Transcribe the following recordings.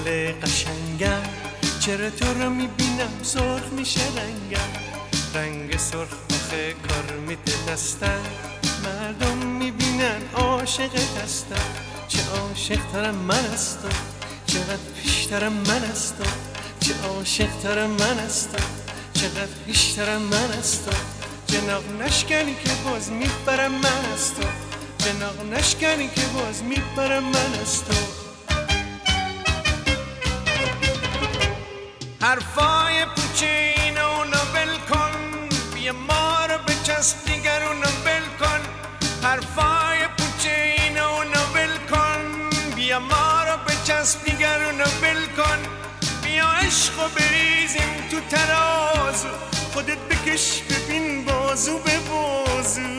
گل قشنگم، چرا تو رو میبینم سرخ میشه رنگم. رنگ سرخ آخه کار میده دستم، مردم میبینن عاشقت هستم. چه عاشق ترم من از تو، چقدر پیشترم من از تو. چه عاشق ترم من از تو، چقدر پیشترم من از تو. جناق نشکنی که باز میبرم من از تو، جناق نشکنی که باز میبرم من از تو. حرفای پوچه این اونو ول کن، بیا ما رو بچسب دیگر اونو ول کن. حرفای پوچه این اونو ول کن، بیا ما رو بچسب دیگر اونو ول کن. بیا عشقو بریزیم تو ترازو، خودت بکش ببین بازو به بازو.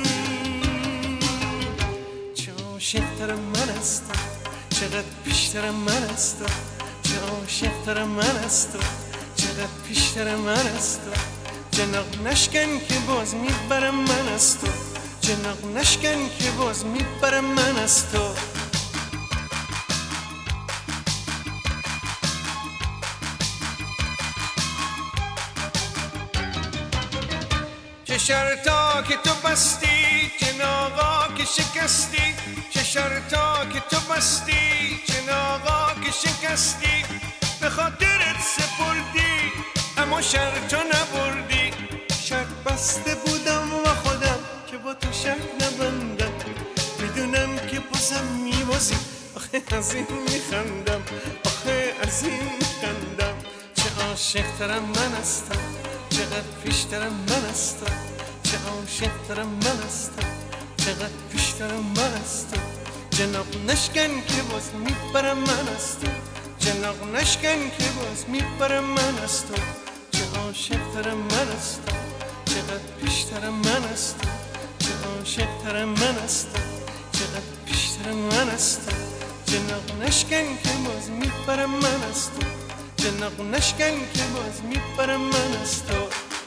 چه عاشق‌ترم من از تو، چقدر پیشترم من از تو. چه عاشق‌ترم من از تو، چقدر پیشترم من از تو. جناق نشکن که باز میبرم من از تو، جناق نشکن که باز میبرم من از تو. چه شرطا که تو بستی، جناقا که شکستی. چه شرطا که تو بستی، جناقا که شکستی. به خاطرت سپردی اما شرطا نبردی. شرط بسته بودم و خودم که با تو شرط نبندم. میدونم که بازم میبازی، آخه از این میخندم، آخه از این میخندم. چه عاشق ترم من از تو، چقدر پیشترم من از تو. چه عاشق ترم من از تو، چقدر پیشترم من از تو. جناق نشکن که باز میبرم من از تو، جناق نشکن که باز میبرم من از تو. چه عاشق ترم من از تو، چقدر پیشترم من از تو. چه عاشق ترم من از تو، چقدر پیشترم من از تو. جناق نشکن که باز میبرم من از تو، جناق نشکن که باز میبرم من از تو.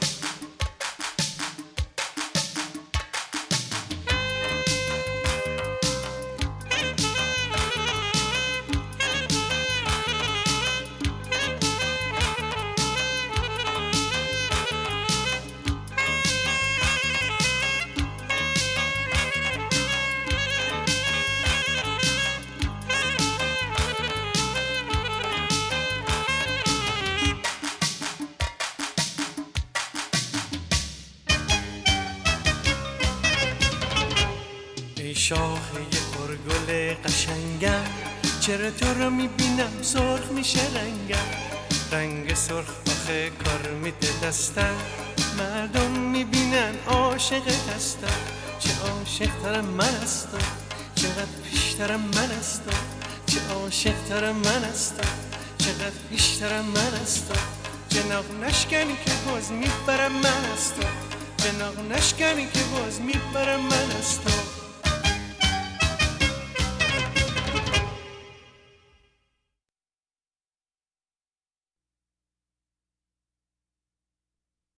ای شاخه پرگل قشنگم، چرا تو رو میبینم سرخ میشه رنگم. رنگ سرخ آخه کار میده دستم، مردم میبینن عاشقت هستم. چه عاشق ترم من از تو، چقدر پیشترم من از تو. چه عاشق ترم من از تو، چقدر پیشترم من از تو. جناق نشکنی که باز میبرم من از تو، جناق نشکنی که باز میبرم من از تو.